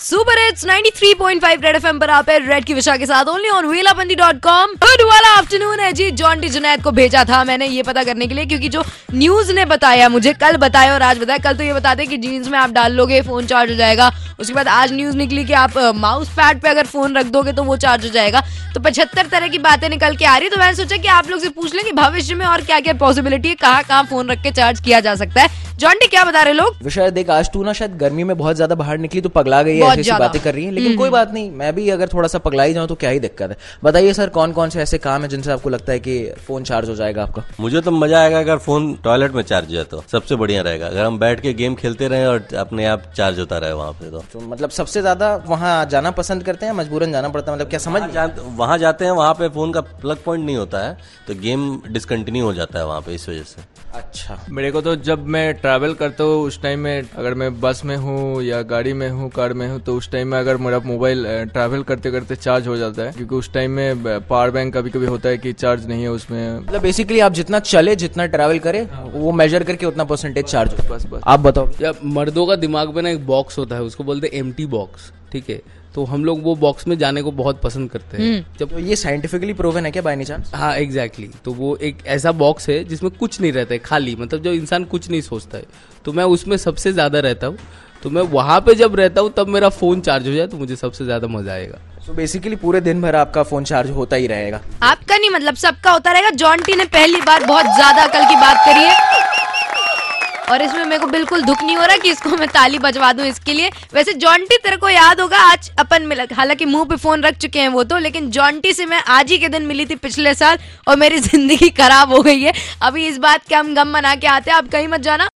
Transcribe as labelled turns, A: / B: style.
A: Super hits 93.5 red FM पर आप है रेड की विशा के साथ ओनली ऑन वेलाबंदी.com। गुड वाला आफ्टरनून है जी। जॉन्टी जुनैद को भेजा था मैंने ये पता करने के लिए, क्योंकि जो न्यूज ने बताया मुझे, कल बताया और आज बताया। कल तो ये बताते कि जीन्स में आप डाल लोगे फोन चार्ज हो जाएगा, उसके बाद आज न्यूज निकली कि आप माउस पैड पे अगर फोन रख दोगे तो वो चार्ज हो जाएगा। तो 75 तरह की बातें निकल के आ रही। तो मैंने सोचा कि आप लोग से पूछ लें कि भविष्य में और क्या क्या पॉसिबिलिटी है, कहाँ फोन रख के चार्ज किया जा सकता है। जॉन्टी क्या बता रहे लोग?
B: विषय देख, आज तू ना शायद गर्मी में बहुत ज्यादा बाहर निकली तो पगला गई है, ऐसी बातें कर रही है, लेकिन कोई बात नहीं, मैं भी अगर थोड़ा सा पगला ही जाऊं तो क्या ही दिक्कत है। बताइए सर, कौन कौन से ऐसे काम है जिनसे आपको लगता है कि फोन चार्ज हो जाएगा आपका?
C: मुझे तो मजा आएगा अगर फोन टॉयलेट में चार्ज है तो सबसे बढ़िया रहेगा। अगर हम बैठ के गेम खेलते रहे और अपने आप चार्ज होता रहे वहाँ पे तो
B: मतलब सबसे ज्यादा वहाँ जाना पसंद करते हैं, मजबूरन जाना पड़ता है, मतलब क्या समझ?
C: वहाँ जाते हैं, वहाँ पे फोन का प्लग पॉइंट नहीं होता है तो गेम डिसकंटिन्यू हो जाता है वहाँ पे, इस वजह से।
B: अच्छा,
D: मेरे को तो जब मैं ट्रैवल करता हूँ उस टाइम में, अगर मैं बस में हूँ या गाड़ी में हूँ, कार में हूँ, तो उस टाइम में अगर मेरा मोबाइल ट्रैवल करते करते चार्ज हो जाता है, क्योंकि उस टाइम में पावर बैंक कभी कभी होता है कि चार्ज नहीं है उसमें।
B: मतलब बेसिकली आप जितना चले, जितना ट्रैवल करे, वो मेजर करके उतना परसेंटेज चार्ज हो।
D: बस
B: आप बताओ।
E: जब मर्दों का दिमाग में ना एक बॉक्स होता है, उसको बोलते हैं एम्प्टी बॉक्स, ठीक है? तो हम लोग वो बॉक्स में जाने को बहुत पसंद करते हैं।
B: जब ये साइंटिफिकली प्रूवन है क्या बाय एनी चांस?
E: हाँ एग्जैक्टली। तो वो एक ऐसा बॉक्स है जिसमें कुछ नहीं रहता है, खाली, मतलब जो इंसान कुछ नहीं सोचता है, तो मैं उसमें सबसे ज्यादा रहता हूँ। तो मैं वहां पे जब रहता हूँ तब मेरा फोन चार्ज हो जाए तो मुझे सबसे ज्यादा मजा आएगा।
B: तो बेसिकली पूरे दिन भर आपका फोन चार्ज होता ही रहेगा?
A: आपका नहीं, मतलब सबका होता रहेगा। जॉन्टी ने पहली बार बहुत ज्यादा अकल की बात करी है और इसमें मेरे को बिल्कुल दुख नहीं हो रहा कि इसको मैं ताली बजवा दूं इसके लिए। वैसे जॉन्टी, तेरे को याद होगा आज अपन मिला, हालांकि मुंह पे फोन रख चुके हैं वो तो, लेकिन जॉन्टी से मैं आज ही के दिन मिली थी पिछले साल और मेरी जिंदगी खराब हो गई है। अभी इस बात के हम गम मना के आते हैं, आप कहीं मत जाना।